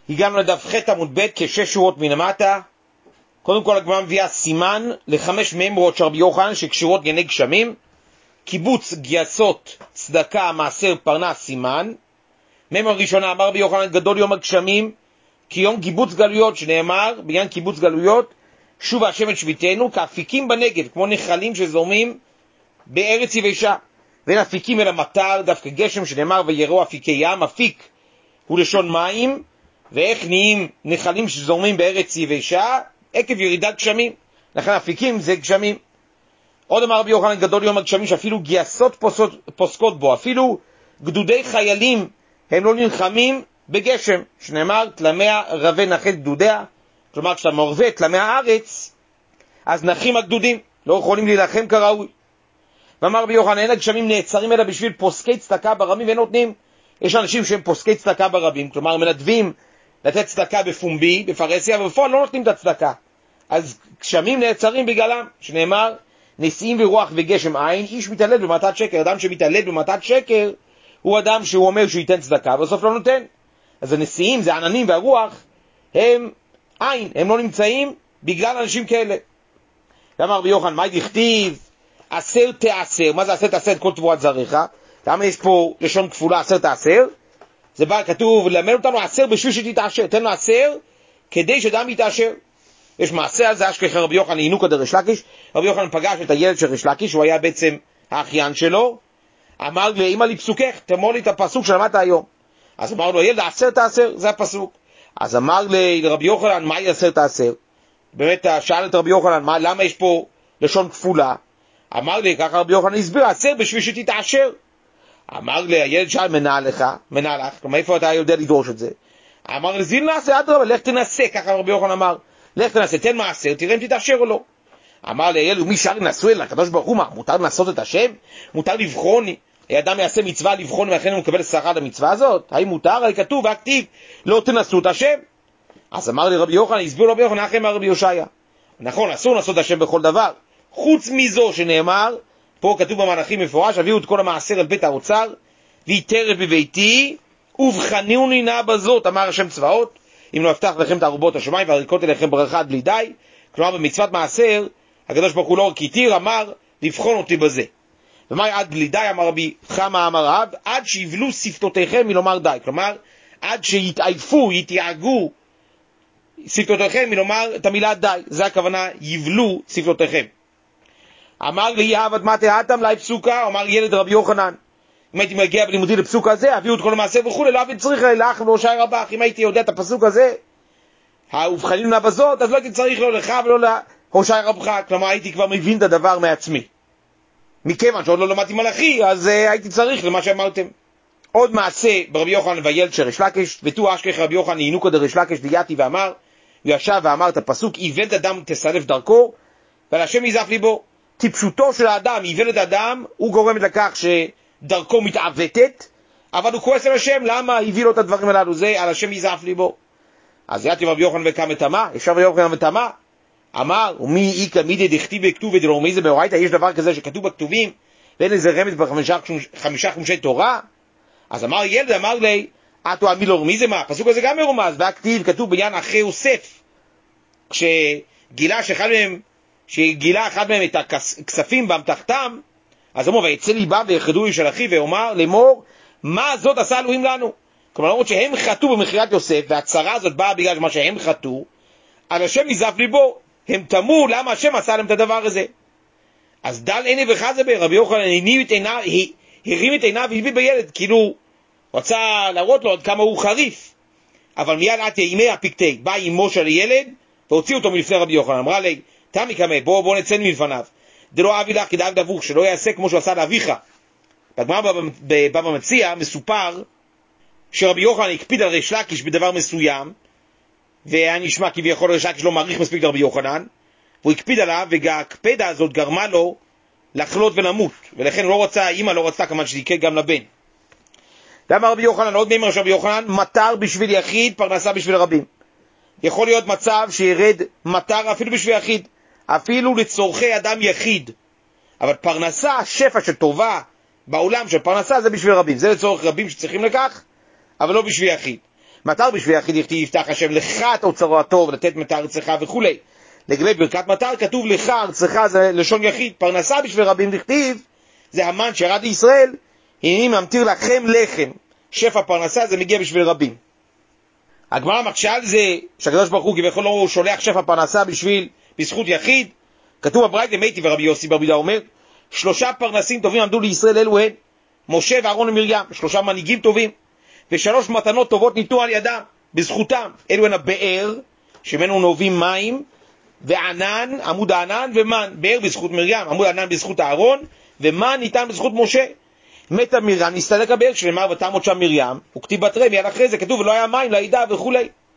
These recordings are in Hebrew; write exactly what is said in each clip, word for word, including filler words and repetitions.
הגענו לדף ח' עמוד ב' כשש שורות מלמטה. קודם כל הגמרא מביאה סימן לחמש מימרות של רבי יוחנן שקשורות לענייני גשמים. קיבוץ גייסות, צדקה, מעשר, פרנס, סימן. מימרה ראשונה, אמר רבי יוחנן, גדול יום הגשמים כי יום קיבוץ גלויות, שנאמר בעניין קיבוץ גלויות, שוב השם את שביתנו כאפיקים בנגב, כמו נחלים שזורמים בארץ יבשה. ואין אפיקים אלא מטר, דווקא גשם, שנאמר ויראו אפיקי ים. אפיק הוא לשון מים, ואיך נהיים נחלים שזורמים בארץ יבשה? עקב ירידת גשמים. לכן אפיקים זה גשמים. עוד אמר רבי יוחנן, גדול יום הגשמים שאפילו גייסות פוסקות, פוסקות בו, אפילו גדודי חיילים הם לא נלחמים בגשם, שנאמר תלמיה רבה נחל גדודיה. כלומר כשאתה מורווה תלמי הארץ אז נחים הגדודים, לא יכולים להילחם כראוי. ואמר רבי יוחנן, אין הגשמים נעצרים אלא בשביל פוסקי צדקה ברבים ונותנים. יש אנשים שהם פוסקי צדקה ברבים, כלומר מנדבים לתת צדקה בפומבי, בפרסיה, ובפועל לא נותנים את הצדקה. אז גשמים נעצרים בגללם, שנאמר נשיאים ורוח וגשם אין, איש מתעלל במתת שקר. אדם שמתעלל במתת שקר הוא אדם שהוא אומר שהוא ייתן צדקה ובסוף לא נותן. אז הנשיאים, זה העננים והרוח, הם אין, הם לא נמצאים בגלל אנשים כאלה. ואמר רבי יוחנן, מה דכתיב עשר תעשר? מה זה עשר תעשר את כל תבואת זרעך? למה יש פה לשון כפולה עשר תעשר? זה בא כתוב למד אותנו עשר בשביל שתתעשר, תן לו עשר כדי שדם יתעשר. יש מעשה על זה, אשכח רבי יוחנן ינוקא דריש לקיש. רבי יוחנן פגש את הילד של ריש לקיש, הוא היה בעצם האחיין שלו. אמר לאמא לי פסוקך, תאמר לי את הפסוק שלמדת היום. אז אמר לו, ילד, עשר תעשר, זה הפסוק. אז אמר לרבי יוחנן, מה היא עשר תעשר? באמת שאל את רבי יוחנן, מה, למה יש פה לשון כפולה? אמר לי, ככה רבי יוחנן הסביר, עשר בשביל שתתעשר. אמר לי, הילד שאל, מנהלך, מנהלך, כלומר איפה אתה יודע לדרוש את זה? אמר לי, זיל נעשה, אדרבה, לך תנסה, ככה רבי יוחנן אמר, לך תנסה, תן מעשר, תראה אם תתעשר או לא. אמר לי, הילד, ומי שר לנסו אל הקדוש ברוך הוא, מה, מותר לנסות את השם? מותר לבחון, אדם יעשה מצווה לבחון, ואכן הוא מקבל שכר למצווה הזאת? האם מותר? הרי כתוב, והכתיב, לא תנסו את השם. אז אמר לי רבי יוחנן, הסביר לו רבי יוחנן, אחרי מה רבי יושעיה. נכון, אסור לנסות את השם בכל דבר. חוץ מזו שנאמר, פה כתוב במלאכים מפורש, הביאו את כל המעשר אל בית האוצר, ויתרף בביתי, ובחניוני נא בזאת, אמר השם צבאות, אם לא אפתח לכם את ארובות השמיים, והריקות אליכם ברכה עד בלי די. כלומר, במצוות מעשר, הקדוש ברוך הוא לא רק התיר, אמר, לבחון אותי בזה. ומה עד בלי די? אמר רבי חמא אמר רב, עד שיבלו שפתותיכם מלומר די. כלומר, עד שיתעייפו, יתייאגו שפתותיכם מלומר את המילה די. זה הכוונה, יבלו שפתותיכם. אמר לי, יהב עד מטה אתם לי פסוקה, אמר ילד רבי יוחנן, אם הייתי מגיע בלימודי לפסוק הזה, הביאו את כל המעשה וכו', לא הייתי צריך לאח ולהושע רבך. אם הייתי יודע את הפסוק הזה, ובחנינו נא בזאת, אז לא הייתי צריך לא לך ולא להושע רבך. כלומר, הייתי כבר מבין את הדבר מעצמי. מכיוון שעוד לא למדתי מלאכי, אז uh, הייתי צריך למה שאמרתם. עוד מעשה ברבי יוחנן והילד של ריש לקיש, ותו אשכח רבי יוחנן ינוקא דריש לקיש דייתי ואמר, הוא ישב ואמר את הפסוק, איוולת אדם תסלף דרכו, ועל השם יזף ליבו. טיפשותו של האדם, איוולת אדם, הוא גורמת לכך שדרכו מתעוותת, אבל הוא כועס על השם, למה הביא לו את הדברים הללו? זה על השם יזף ליבו. אז יתי רבי יוחנן וקם ותמה, אפשר רבי יוחנן ותמה, אמר, ומי איקא מידי דכתיב בכתוב ודרומי זה באורייתא? יש דבר כזה שכתוב בכתובים ואין איזה רמז בחמישה חומשי תורה? אז אמר ילד, אמר לי, אתו עמי לא רמי זה מה? הפסוק הזה גם מרומז, והכתיב כתוב בעניין אחי יוסף, כשגילה שאחד מהם, שגילה אחד מהם את הכספים באמתחתם, אז אמרו, ויצא ליבם ויחדו איש על אחי, ואומר לאמור, מה זאת עשה אלוהים לנו? כלומר, למרות שהם חטאו במכירת יוסף, והצרה הזאת באה בגלל מה שהם חטאו, על השם יזף ליבו, הם תמו למה השם עשה להם את הדבר הזה. אז דל עיני וחזבה, רבי יוחנן הרים את עיניו והביט בילד, כאילו רצה להראות לו עד כמה הוא חריף. אבל מיד עד ימי הפיקטי, בא אמו של ילד והוציא אותו מלפני רבי יוחנן. אמרה לי, תמי כמה, בוא בוא נצא מלפניו, דלא אבי לך כדאג דבוך, שלא יעשה כמו שהוא עשה לאביך. בגמרא בבבא מציעא מסופר שרבי יוחנן הקפיד על ריש לקיש בדבר מסוים, והיה נשמע כביכול ריש לקיש לא מעריך מספיק לרבי יוחנן, והוא הקפיד עליו, וההקפדה הזאת גרמה לו לחלות ולמות, ולכן לא רצה, האמא לא רצתה כמובן שתיקה גם לבן. דאמר רבי יוחנן, עוד מימר של רבי יוחנן, מטר בשביל יחיד, פרנסה בשביל רבים. יכול להיות מצב שירד מטר אפילו בשביל יחיד, אפילו לצורכי אדם יחיד, אבל פרנסה, שפע של טובה בעולם של פרנסה, זה בשביל רבים, זה לצורך רבים שצריכים לכך, אבל לא בשביל יחיד. מטר בשביל יחיד יכתיב יפתח השם לך את אוצרתו ולתת מטר ארצך וכו'. לגבי ברכת מטר כתוב לך ארצך, זה לשון יחיד. פרנסה בשביל רבים לכתיב, זה המן שירד לישראל, הנה ממתיר לכם לחם. שפע פרנסה זה מגיע בשביל רבים. הגמרא מקשה על זה שהקדוש ברוך הוא כביכול לא שולח שפע פרנסה בשביל בזכות יחיד. כתוב בברייתא מייטיב ורבי יוסי בר בידא אומר, שלושה פרנסים טובים עמדו לישראל, אלו הן משה ואהרון ומרים, שלושה מנהיגים טובים, ושלוש מתנות טובות ניתנו על ידם בזכותם, אלו הן הבאר שממנו נובעים מים, וענן, עמוד הענן, ומן. באר בזכות מרים, עמוד הענן בזכות אהרון, ומן ניתן בזכות משה. מתה מרים, נסתלק הבאר, שנאמר ותמות שם מרים, וכתיב בתרי, מיד אחרי זה כתוב ולא היה מים לעדה וכו'.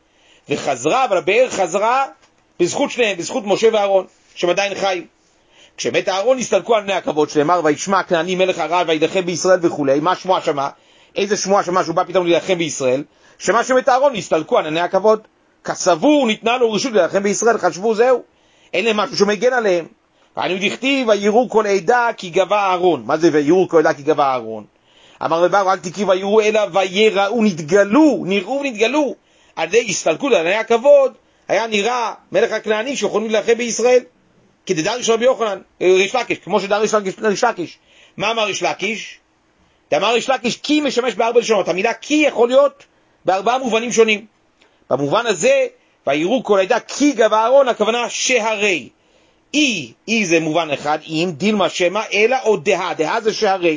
וחזרה, אבל הבאר חזרה בזכות שניהם, בזכות משה ואהרון, שהם עדיין חיים. כשמת אהרון נסתלקו על בני הכבוד, שנאמר וישמע כנעני מלך הרב וידחם בישראל וכו'. מה שמוע שמה? איזה שמוע שמה שהוא בא פתאום להילחם בישראל? שמה שמת אהרון נסתלקו על בני הכבוד. כסבור ניתנה לו רשות להילחם בישראל, חשבו זהו, אין להם משהו שמגן עליהם. ואני דכתיב ויראו כל עדה כי גבה אהרון. מה זה ויראו כל עדה כי גבה אהרון? אמר רבנו אל תקריא ויראו אלא ויראו, נתגלו, נראו ונתגלו. על ידי הסתלקות על בני הכבוד היה נראה מלך הכנעני שיכולים להילחם בישראל. כדדריש רבי יוחנן, ריש לקיש, כמו שדריש ריש לקיש. מה אמר ריש לקיש? אמר ריש לקיש כי משמש בארבע לשונות. המילה כי יכול להיות בארבעה מובנים שונים. במובן הזה, ויראו כל עדה כי גבה אהרון, הכוונה שהרי. אי, אי זה מובן אחד, אם דילמה שמה, אלא או דה, דה זה שהרי.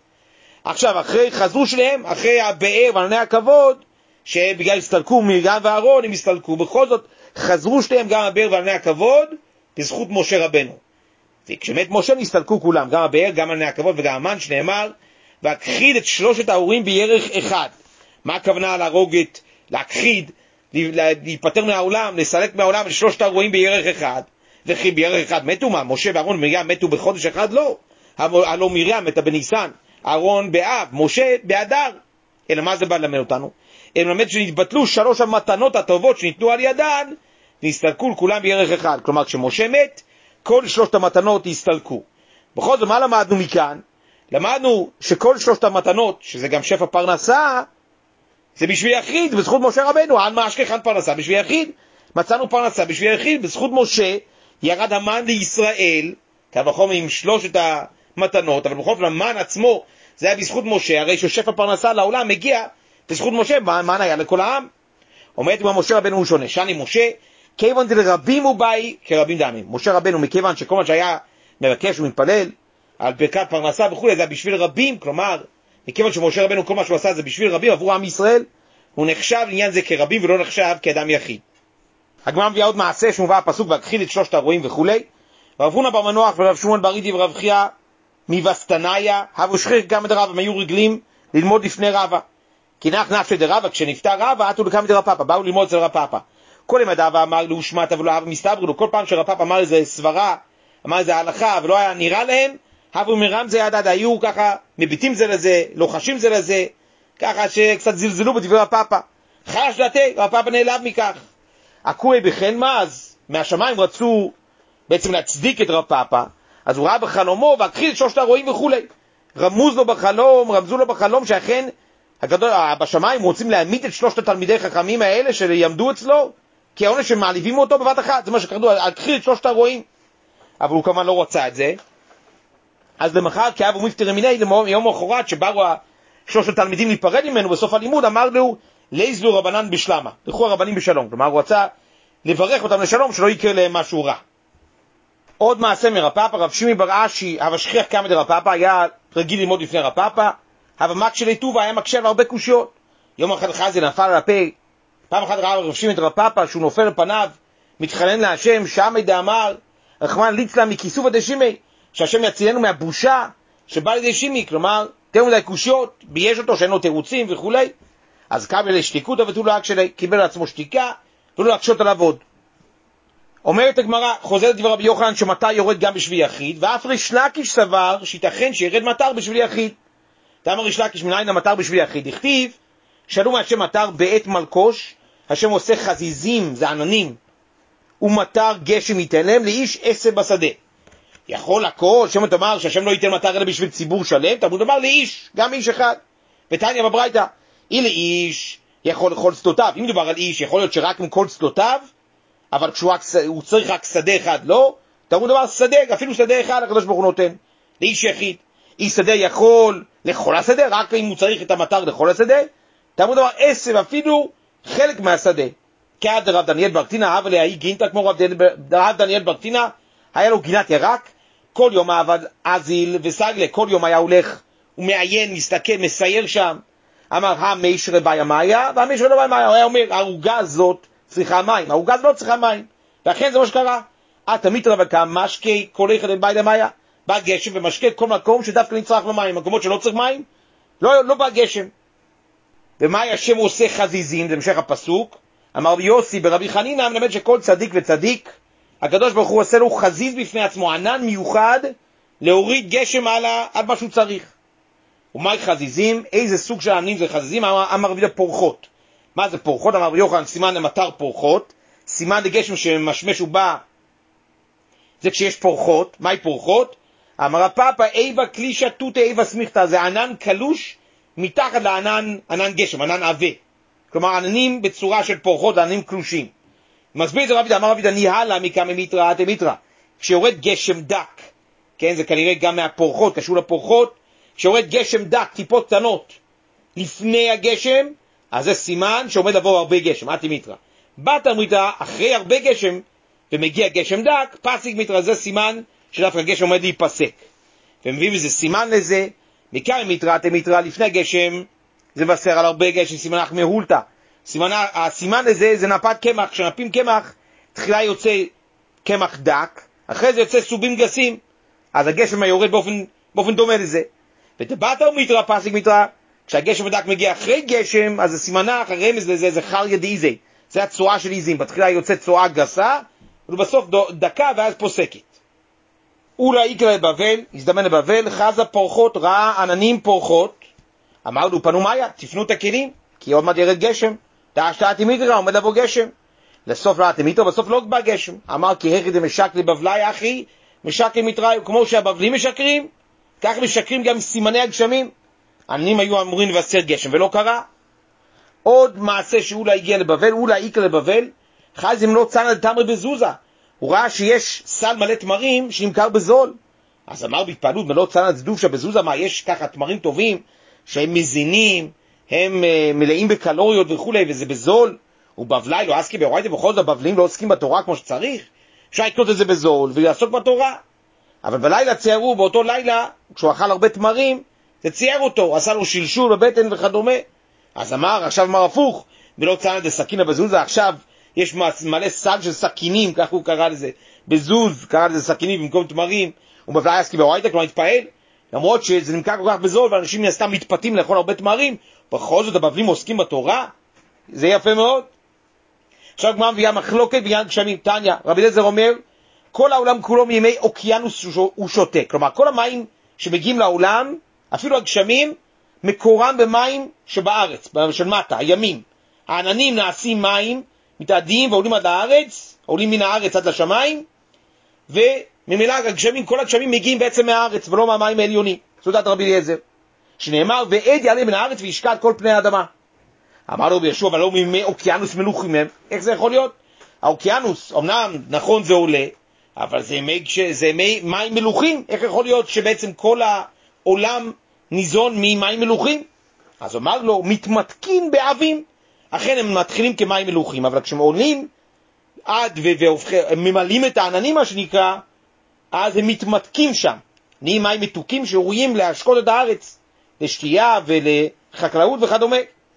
עכשיו, אחרי חזרו שלהם, אחרי הבאר וענני הכבוד, שבגלל הסתלקו מרים ואהרון, הם הסתלקו, בכל זאת חזרו שלהם גם הבאר וענני הכבוד, בזכות משה רבנו. וכשמת משה נסתלקו כולם, גם הבאר, גם ענני הכבוד וגם המן, שנאמר, והכחיד את שלושת ההורים בירך אחד. מה הכוונה להרוג את, להכחיד, להיפטר מהעולם, לסלק מהעולם את שלושת ההורים בירך אחד? וכי בירך אחד מתו מה? משה ואהרון ומרים מתו בחודש אחד? לא. הלא מרים מתה בניסן, אהרון באב, משה באדר. אלא מה זה בא ללמד אותנו? הם למד שנתבטלו שלוש המתנות הטובות שניתנו על ידן, נסתלקו כולם בירך אחד. כלומר, כשמשה מת, כל שלושת המתנות הסתלקו. בכל זאת, מה למדנו מכאן? למדנו שכל שלושת המתנות, שזה גם שפע פרנסה, זה בשביל יחיד, בזכות משה רבנו. על מה אשכחן פרנסה? בשביל יחיד. מצאנו פרנסה בשביל יחיד, בזכות משה ירד המן לישראל, קל וחומר עם שלושת המתנות, אבל בכל זאת המן עצמו, זה היה בזכות משה, הרי ששפע פרנסה לעולם מגיע בזכות משה, מן היה לכל העם. אומרת עם משה רבנו הוא שונה, שאני משה, כיוון דלרבים הוא באי כרבים דמים. משה רבנו מכיוון שכל מה שהיה מבקש ומתפלל על ברכת פרנסה וכו', זה היה בשביל רבים, כלומר, מכיוון שמשה רבנו כל מה שהוא עשה זה בשביל רבים עבור עם ישראל, הוא נחשב לעניין זה כרבים ולא נחשב כאדם יחיד. הגמרא מביאה עוד מעשה שמובא הפסוק והכחיד את שלושת הרועים וכו'. רב הונא בר מנוח ורב שמואל בר אידי ורב חייא מבסטניה הבו שכיח גם דרבא, הם היו רגלים ללמוד לפני רבא. כי נח נפשי דרבא, כשנפטר רבא עטו לקמא דרב פאפא, באו ללמוד אצל רב פאפא. כל ימי דאבה אמר לו שמעת ולא אהב מסתבר לו, כל פעם שרב פאפא אמר איזה סברה, אמר איזה הלכה ולא היה נראה להם, הבו מרם זה ידד, היו ככה מביטים זה לזה, לוחשים זה לזה, ככה שקצת זלזלו בדברי רב פאפא. חש דעתי, רב פאפא נעלב מכך. הכוי בכן מה, אז מהשמיים רצו בעצם להצדיק את רב פאפא, אז הוא ראה בחלומו והכחיד את שלושת הרועים וכו'. רמוז לו בחלום, רמזו לו בחלום שאכן הגדול, בשמיים רוצים להעמיד את שלושת התלמידי חכמים האלה שיעמדו אצלו, כי העונש שמעליבים אותו בבת אחת, זה מה שקרדו, הכחיד את שלושת הרועים. אבל הוא כמובן לא רצה את זה. אז למחרת כאב ומפטר מיני, יום אחרת שבאו שלושת התלמידים להיפרד ממנו בסוף הלימוד, אמר לו לייזלו רבנן בשלמה, לכו הרבנים בשלום. כלומר הוא רצה לברך אותם לשלום, שלא יקרה להם משהו רע. עוד מעשה מרב פאפא, רב שמעי בר אשי הבא שכיח קמא דרב פאפא, היה רגיל ללמוד לפני רב פאפא, הבא מקשה לטובה, היה מקשה הרבה קושיות. יום אחד אחד זה נפל על הפה, פעם אחת ראה רב שמעי את רב פאפא שהוא נופל על פניו, מתחנן להשם, שמי דאמר רחמן ליצלן מכיסופא דשמי, שהשם יצילנו מהבושה שבא לידי שמי, כלומר תראו מדי קושיות, בייש אותו שאין לו תירוצים וכו'. אז קבל לשתיקותא ותו לא אקשלי, קיבל לעצמו שתיקה ולא להקשות עליו עוד. אומרת הגמרא, חוזרת דבר רבי יוחנן שמטר יורד גם בשביל יחיד, ואף ריש לקיש סבר שיתכן שירד מטר בשביל יחיד. תאמר ריש לקיש מנין המטר בשביל יחיד? הכתיב שאלו מהשם מטר בעת מלקוש, השם עושה חזיזים, זה עננים, ומטר גשם ייתן להם לאיש עשה בשדה. יכול הכל, שם תאמר שהשם לא ייתן מטר אלא בשביל ציבור שלם, תאמר תאמר לאיש, גם איש אחד. ותניא בברייתא, אי לאיש יכול לכל שדותיו. אם מדובר על איש, יכול להיות שרק מכל שדותיו, אבל כשהוא הוא צריך רק שדה אחד, לא? תראו דבר שדה, אפילו שדה אחד הקדוש ברוך הוא נותן, לאיש יחיד. איש שדה יכול לכל השדה, רק אם הוא צריך את המטר לכל השדה. תראו דבר עשב, אפילו חלק מהשדה. כעד רב דניאל ברטינה, אהב עליה היא גינתה, כמו רב, רב דניאל ברטינה, היה לו גינת ירק, כל יום עבד אזיל וסגלה, כל יום היה הולך, הוא מעיין, מסתכל, מסייר שם. אמר, המישר בימיה, והמישר לא בימיה, הוא היה אומר, העוגה הזאת צריכה מים, העוגה הזאת לא צריכה מים, ואכן זה מה שקרה. את המיתרא וכמשקי, כל אחד בא למיה, בא גשם ומשקה כל מקום שדווקא נצטרך למים, מקומות שלא צריך מים, לא, לא בא גשם. ומה השם עושה חזיזים, זה המשך הפסוק, אמר יוסי ברבי חנינא, מלמד שכל צדיק וצדיק, הקדוש ברוך הוא עושה לו חזיז בפני עצמו, ענן מיוחד, להוריד גשם על, על מה שהוא צריך. ומהי חזיזים? איזה סוג של עננים זה חזיזים? אמר רבי פורחות. מה זה פורחות? אמר רבי יוחנן, סימן למטר פורחות, סימן לגשם שמשמש ובא, זה כשיש פורחות. מהי פורחות? אמר הפאפה, איבה קלישה תותה איבה סמיכתה, זה ענן קלוש מתחת לענן, ענן גשם, ענן עבה. כלומר, עננים בצורה של פורחות, עננים קלושים. מסביר את זה רבי, אמר רבי, ניהלה מכמה מיתרא עד מיתרא. כשיורד גשם דק, כן, זה כנראה גם מהפורחות, קשור לפורחות, כשיורד גשם דק, טיפות קטנות, לפני הגשם, אז זה סימן שעומד לבוא הרבה גשם, עד מיתרא. בת מיתרא, אחרי הרבה גשם, ומגיע גשם דק, פסיק מיתרא, זה סימן שדווקא הגשם עומד להיפסק. ומביאים איזה סימן לזה, מכמה מיתרא עד מיתרא, לפני הגשם, זה מבשר על הרבה גשם, סימנך מהולתא. סימן, הסימן לזה זה נפת קמח, כשנפים קמח, תחילה יוצא קמח דק, אחרי זה יוצא סובים גסים, אז הגשם יורד באופן, באופן דומה לזה. ודבת מיתרא, פסיק מיתרא, כשהגשם הדק מגיע אחרי גשם, אז הסימנך, הרמז לזה, זה חריה דאיזי, זה הצועה של איזים, בתחילה יוצא צועה גסה, ובסוף דקה ואז פוסקת. אולי יקרא לבבל, הזדמן לבבל, חזה פורחות, ראה עננים פורחות, אמרנו פנו מאיה, תפנו את הכלים, כי עוד מעט ירד גשם, דאשתא מיתרא, עומד לבוא גשם. לסוף ראיתם מיתרא, בסוף לא בא גשם. אמר כי הכי זה משק לבבלי אחי, משק למיתרא, כמו שהבבלים משקרים, כך משקרים גם סימני הגשמים. עננים היו אמורים לבשר גשם, ולא קרה. עוד מעשה שאולי הגיע לבבל, אולי יקרא לבבל, חז אם לא צנע לתמרי בזוזה. הוא ראה שיש סל מלא תמרים שנמכר בזול. אז אמר בהתפעלות, מלא צנע דובשה בזוזה, מה יש ככה תמרים טובים, שהם מזינים, הם uh, מלאים בקלוריות וכו', וזה בזול. ובבלי לא עסקי באורייתא, בכל זאת הבבלים לא עוסקים בתורה כמו שצריך. אפשר לקנות את זה בזול ולעסוק בתורה. אבל בלילה ציירו, באותו לילה, כשהוא אכל הרבה תמרים, זה צייר אותו, עשה לו שלשול בבטן וכדומה. אז אמר, עכשיו אמר הפוך, ולא צנע דסכינא בזוזה, עכשיו יש מלא סל של סכינים, כך הוא קרא לזה, בזוז, קרא לזה סכינים במקום תמרים, ובבלי עסקי באורייתא, כלומר התפעל, למרות שזה נמכר כל כך בזול, ואנשים נסתם מתפתים לאכול הרבה תמרים, בכל זאת הבבלים עוסקים בתורה, זה יפה מאוד. עכשיו גמרא מביאה מחלוקת בעניין גשמים. תניא, רבי אליעזר אומר, כל העולם כולו מימי אוקיינוס הוא שותה, כלומר כל המים שמגיעים לעולם, אפילו הגשמים, מקורם במים שבארץ, של מטה, הימים. העננים נעשים מים, מתאדים ועולים עד הארץ, עולים מן הארץ עד לשמיים, וממילא הגשמים, כל הגשמים מגיעים בעצם מהארץ, ולא מהמים העליונים. זאת דעת רבי אליעזר. שנאמר, ועד יעלה מן הארץ וישקע כל פני האדמה. אמר לו בישוע, אבל לא מימי אוקיינוס מלוכים הם. איך זה יכול להיות? האוקיינוס, אמנם נכון זה עולה, אבל זה מי, זה מי מים מלוכים. איך יכול להיות שבעצם כל העולם ניזון ממים מלוכים? אז אמר לו, מתמתקים באבים. אכן הם מתחילים כמים מלוכים, אבל כשהם עולים עד והם ממלאים את העננים, מה שנקרא, אז הם מתמתקים שם. נהיים מים מתוקים שראויים להשקות את הארץ, לשתייה ולחקלאות וכדומה.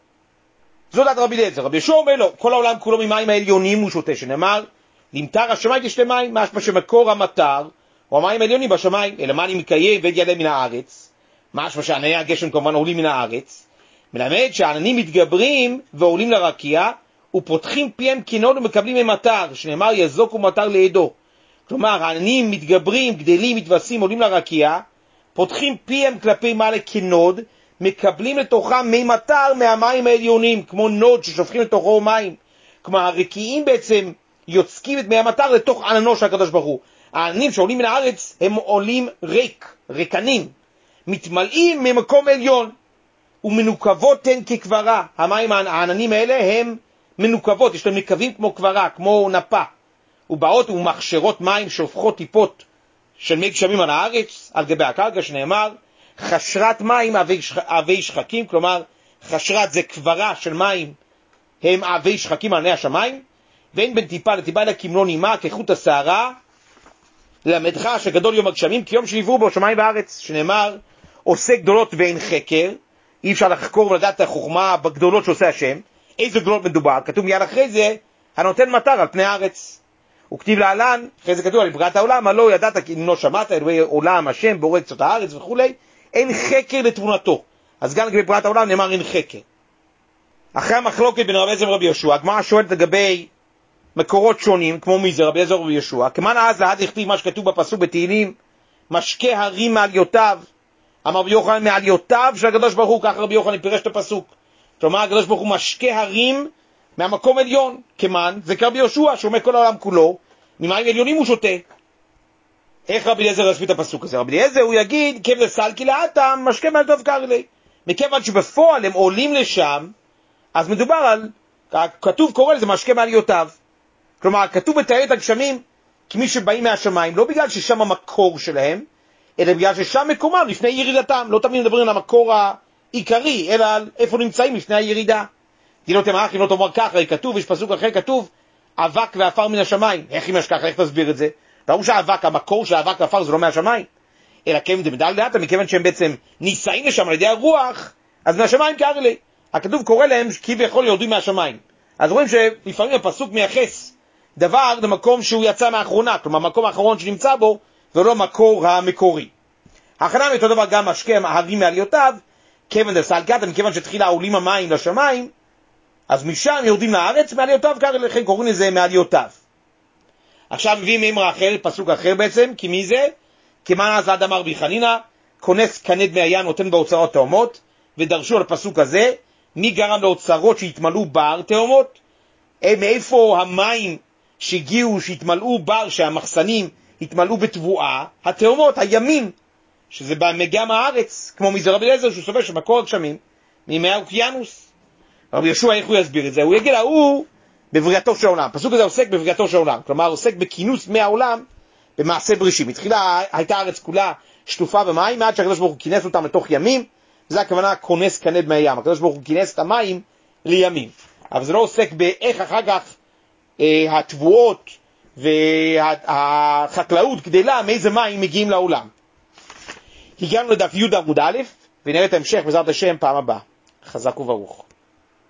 זאת דעת רבי אליעזר. רבי יהושע אומר לו, כל העולם כולו ממים העליונים הוא שותה, שנאמר, למטר השמיים תשתה מים, משמע שמקור המטר, או המים העליונים בשמיים, אלא מה אני מקיים ועד יעלה מן הארץ, משמע שענני הגשם כמובן עולים מן הארץ, מלמד שהעננים מתגברים ועולים לרקיע, ופותחים פיהם כינון ומקבלים ממטר, שנאמר יזוק ומטר לידו. כלומר, העננים מתגברים, גדלים, מתווסים, עולים לרקיע, פותחים פיהם כלפי מעלה כנוד, מקבלים לתוכם מי מטר מהמים העליונים, כמו נוד ששופכים לתוכו מים. כלומר, הרקיעים בעצם יוצקים את מי המטר לתוך עננו של הקדוש ברוך הוא. העננים שעולים מן הארץ הם עולים ריק, ריקנים, מתמלאים ממקום עליון. ומנוקבות הן כקברה. המים העננים האלה הם מנוקבות, יש להם נקבים כמו קברה, כמו נפה. ובאות ומכשירות מים שהופכות טיפות של מי גשמים על הארץ, על גבי הקרקע, שנאמר, חשרת מים אבי שחקים, כלומר, חשרת זה קברה של מים, הם אבי שחקים על עיני השמיים, ואין בין טיפה לטיפה אלא כמלוא נימה, כחוט השערה, ללמדך שגדול יום הגשמים, כי יום שיברו בו שמיים וארץ, שנאמר, עושה גדולות ואין חקר, אי אפשר לחקור ולדעת את החוכמה בגדולות שעושה השם. איזה גדולות מדובר? כתוב מיד אחרי זה, הנותן מטר על פני הארץ. וכתיב להלן, אחרי זה כתוב על בריאת העולם, הלא ידעת כי אם לא שמעת, אלוהי עולם השם בורא קצות הארץ וכו', אין חקר לתבונתו. אז גם לגבי בריאת העולם נאמר אין חקר. אחרי המחלוקת בין רבי אליעזר ורבי יהושע, הגמרא שואלת לגבי מקורות שונים, כמו מי זה רבי אליעזר ורבי יהושע, כמאן אז להד הכתיב מה שכתוב בפסוק בתהילים, משקה הרים מעליותיו, אמר רבי יוחנן מעליותיו של הקדוש ברוך הוא, ככה רבי יוחנן פירש את הפסוק. כלומר הקדוש ברוך הוא משקה הרים מהמקום עליון, כמאן, זה כרבי יהושע שאומר כל העולם כולו, ממים עליונים הוא שותה. איך רבי אליעזר יסביר את הפסוק הזה? רבי אליעזר הוא יגיד, כבד סלקי לאטם, משקה מעליותיו קרלי. מכיוון שבפועל הם עולים לשם, אז מדובר על, כתוב קורא לזה משקה מעליותיו. כלומר, כתוב מתאר את הגשמים כמי שבאים מהשמיים, לא בגלל ששם המקור שלהם, אלא בגלל ששם מקומם לפני ירידתם. לא תמיד מדברים על המקור העיקרי, אלא על איפה נמצאים לפני הירידה. דינו תמח, אם לא תאמר ככה, כתוב, יש פסוק אחר כתוב, אבק ועפר מן השמיים. איך אם יש ככה, איך תסביר את זה? ברור שהאבק, המקור של האבק ועפר זה לא מהשמיים, אלא כמד מדל דעתם, מכיוון שהם בעצם נישאים לשם על ידי הרוח, אז מהשמיים קרא לי. הכתוב קורא להם כביכול יורדים מהשמיים. אז רואים שלפעמים הפסוק מייחס דבר למקום שהוא יצא מאחרונה, כלומר המקום האחרון שנמצא בו, ולא מקור המקורי. הכנה מאותו דבר גם משקה הרים מעליותיו, כיוון דסלקת, מכיוון שתחילה עולים המים לשמיים, אז משם יורדים לארץ, מעליותיו קרא לכם, קוראים לזה מעליותיו. עכשיו מביאים מימרה אחר, פסוק אחר בעצם, כי מי זה? כמאן אז עד אמר בי חנינא, כונס כנד מהים נותן באוצרות תאומות, ודרשו על הפסוק הזה, מי גרם לאוצרות שהתמלאו בר תאומות? מאיפה המים שהגיעו, שהתמלאו בר, שהמחסנים התמלאו בתבואה? התאומות, הימים, שזה מגיע מהארץ, כמו מזה רבי אליעזר, שהוא סובר שמקור הגשמים, מימי האוקיינוס. רבי יהושע, איך הוא יסביר את זה? הוא יגיד, הוא בבריאתו של העולם. הפסוק הזה עוסק בבריאתו של העולם, כלומר עוסק בכינוס מהעולם במעשה בראשית. מתחילה הייתה הארץ כולה שטופה במים, עד שהקדוש ברוך הוא כינס אותם לתוך ימים, וזה הכוונה כונס כנד מהים. הקדוש ברוך הוא כינס את המים לימים. אבל זה לא עוסק באיך אחר כך אה, התבואות והחקלאות גדלה, מאיזה מים מגיעים לעולם. הגענו לדף י' עמוד א', ונראה את ההמשך בעזרת השם פעם הבאה. חזק וברוך.